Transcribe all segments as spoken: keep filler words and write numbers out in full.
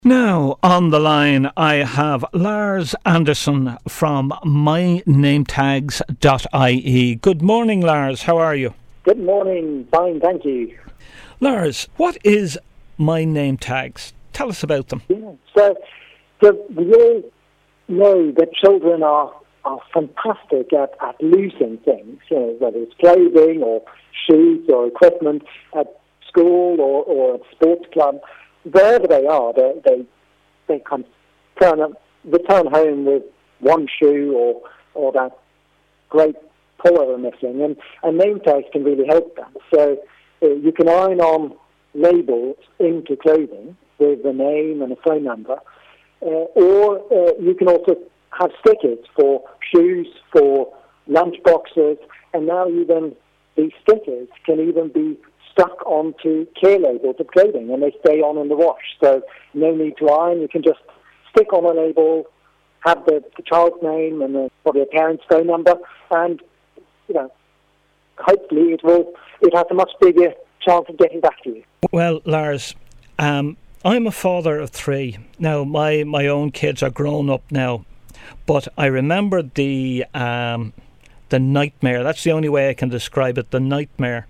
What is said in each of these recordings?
Now, on the line, I have Lars Anderson from my name tags dot I E. Good morning, Lars. How are you? Good morning. Fine, thank you. Lars, what is My Name Tags? Tell us about them. Yeah. So, so we all know that children are, are fantastic at, at losing things, you know, whether it's clothing or shoes or equipment at school or, or at sports club. Wherever they are, they they, they can turn up, return home with one shoe or or that great pullover missing, and, and name tags can really help them. So uh, you can iron on labels into clothing with a name and a phone number, uh, or uh, you can also have stickers for shoes, for lunch boxes, and now even these stickers can even be stuck onto care labels of clothing, and they stay on in the wash. So no need to iron. You can just stick on a label, have the, the child's name and the, probably a parent's phone number, and you know, hopefully it will. It has a much bigger chance of getting back to you. Well, Lars, um, I'm a father of three now. My my own kids are grown up now, but I remember the um, the nightmare. That's the only way I can describe it. The nightmare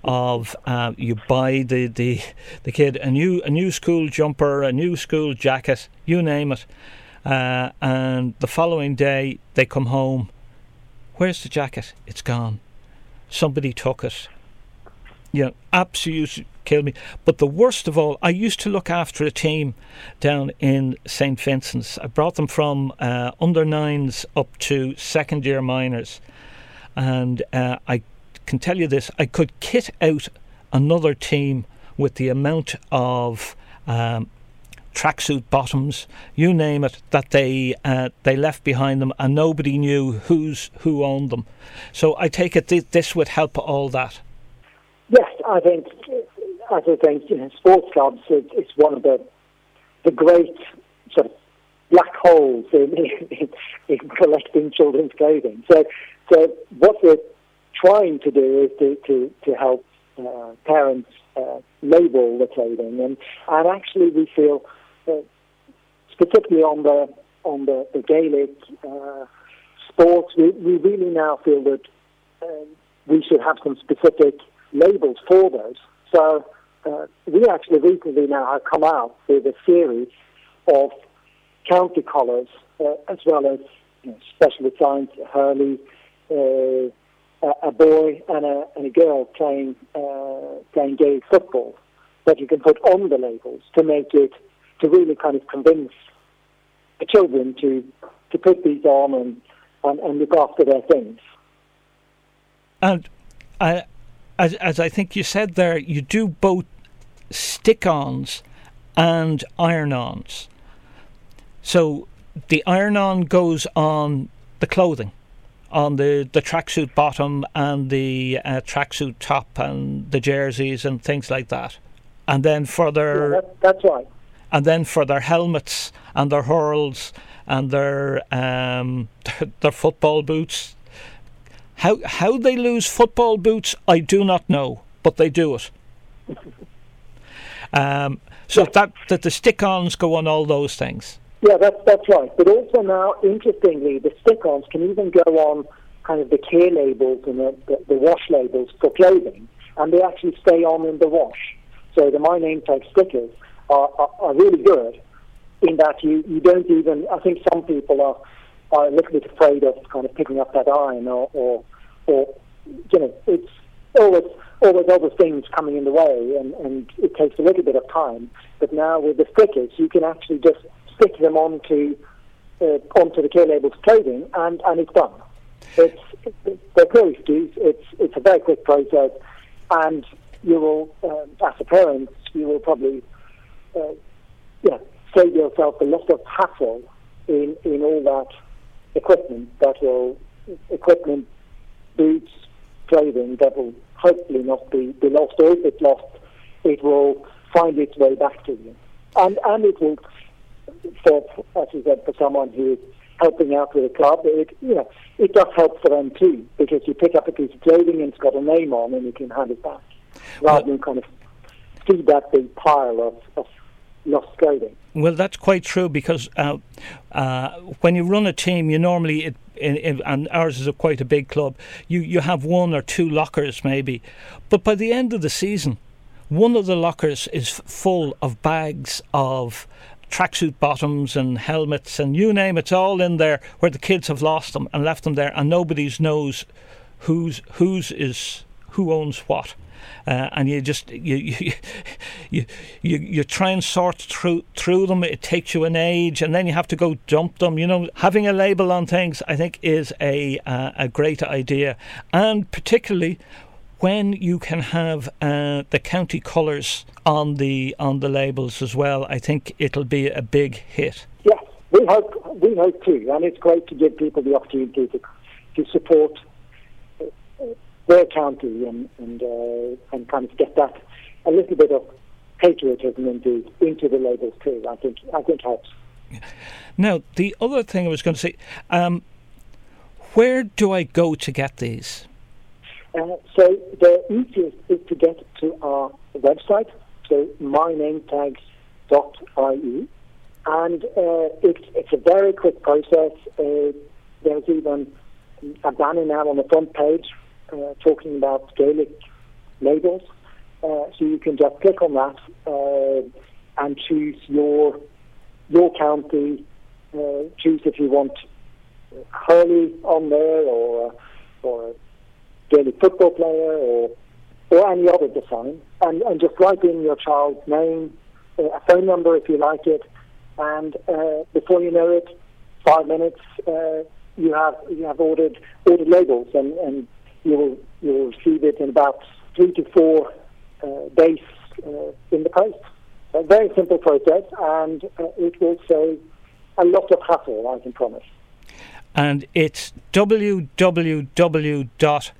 of uh, you buy the, the the kid a new a new school jumper, a new school jacket, you name it, uh, and the following day they come home. Where's the jacket? It's gone. Somebody took it. You know, absolutely killed me. But the worst of all, I used to look after a team down in Saint Vincent's. I brought them from uh, under nines up to second year minors, and uh, I can tell you this, I could kit out another team with the amount of um, tracksuit bottoms, you name it, that they uh, they left behind them, and nobody knew who's who owned them. So I take it th- this would help all that. Yes, I think, as I think, you know, sports clubs, it, it's one of the the great sort of black holes in, in, in collecting children's clothing. So, so what we're trying to do is to, to, to help uh, parents uh, label the clothing, and, and actually we feel uh, specifically on the on the, the Gaelic uh, sports, we, we really now feel that uh, we should have some specific labels for those. So uh, we actually recently now have come out with a series of county colours uh, as well as, you know, special signs, Hurley, uh, a boy and a, and a girl playing uh, playing Gaelic football that you can put on the labels to make it, to really kind of convince the children to, to put these on and, and, and look after their things. And I, as, as I think you said there, you do both stick-ons and iron-ons. So the iron-on goes on the clothing, on the, the tracksuit bottom and the uh, tracksuit top and the jerseys and things like that. And then for their... Yeah, that, that's right. And then for their helmets and their hurls and their um, their football boots. How how they lose football boots, I do not know, but they do it. um, so yeah. that, that the stick-ons go on all those things. Yeah, that's, that's right. But also now, interestingly, the stick-ons can even go on kind of the care labels and the, the, the wash labels for clothing, and they actually stay on in the wash. So the My Name Tag stickers are, are, are really good in that you, you don't even, I think some people are, are a little bit afraid of kind of picking up that iron or, or, or you know, it's always, always other things coming in the way, and, and it takes a little bit of time. But now with the stickers, you can actually just stick them onto uh, onto the care label's clothing, and, and it's done. It's it, they're close to it's it's a very quick process, and you will, uh, as a parent, you will probably uh, yeah save yourself a lot of hassle in in all that equipment that will equipment, boots, clothing that will hopefully not be, be lost, or if it's lost, it will find its way back to you, and and it will. For, as you said, for someone who is helping out with a club, it you know it does help for them too, because you pick up a piece of clothing and it's got a name on, and you can hand it back, rather well, than kind of see that big pile of, of lost clothing. Well, that's quite true, because uh, uh, when you run a team, you normally, it, in, in, and ours is a quite a big club, you, you have one or two lockers maybe. But by the end of the season, one of the lockers is f- full of bags of tracksuit bottoms and helmets and you name it, it's all in there where the kids have lost them and left them there, and nobody knows whose whose is who owns what. Uh, and you just you you, you you you try and sort through through them. It takes you an age, and then you have to go dump them. You know, having a label on things, I think, is a uh, a great idea, and particularly when you can have uh, the county colours on the on the labels as well. I think it'll be a big hit. Yes, we hope we hope too, and it's great to give people the opportunity to to support their county and and uh, and kind of get that a little bit of patriotism into into the labels too. I think I think helps. Now, the other thing I was going to say, um, where do I go to get these? Uh, so the easiest is to get to our website, so my name tags dot I E, and uh, it's it's a very quick process. Uh, there's even a banner now on the front page Uh, talking about Gaelic labels, uh, so you can just click on that uh, and choose your your county. Uh, choose if you want Hurley on there, or or a Gaelic football player, or or any other design, and, and just write in your child's name, uh, a phone number if you like it, and uh, before you know it, five minutes uh, you have you have ordered ordered labels, and and You'll you'll receive it in about three to four uh, days uh, in the post. A very simple process, and uh, it will save a lot of hassle, I can promise. And it's www dot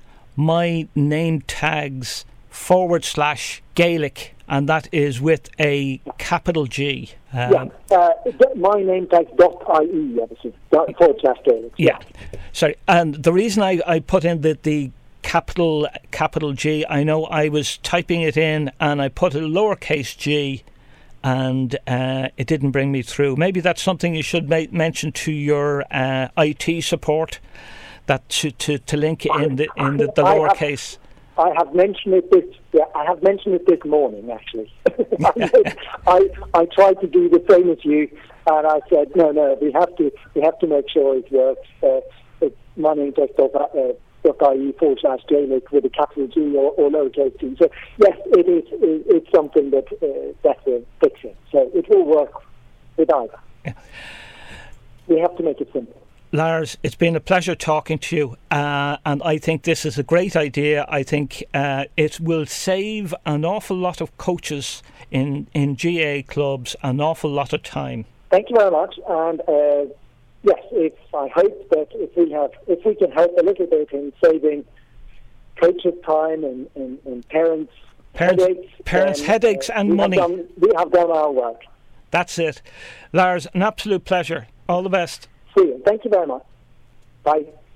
mynametags forward slash Gaelic, and that is with a capital G. Um, yeah, uh, mynametags dot I E, obviously, forward slash Gaelic. Yeah. yeah, sorry. And the reason I, I put in the, the capital capital G, I know I was typing it in and I put a lowercase g, and uh, it didn't bring me through. Maybe that's something you should ma- mention to your uh, I T support, that to, to, to link it in the in the, the lowercase. I have mentioned it this. Yeah, I have mentioned it this morning. Actually, I I tried to do the same as you, and I said no, no. We have to we have to make sure it works. Uh, it's money.ie forward slash Gaelic with a capital G or, or lowercase g. So yes, it is. It, it's something that uh, that we're fixing. So it will work with either. Yeah. We have to make it simple. Lars, it's been a pleasure talking to you, uh, and I think this is a great idea. I think uh, it will save an awful lot of coaches in, in G A A clubs an awful lot of time. Thank you very much, and uh, yes, it's, I hope that if we have, if we can help a little bit in saving coaches' time and, and, and parents, parents headaches, parents then, headaches uh, and we money. Have done, we have done our work. That's it, Lars. An absolute pleasure. All the best. See you. Thank you very much. Bye.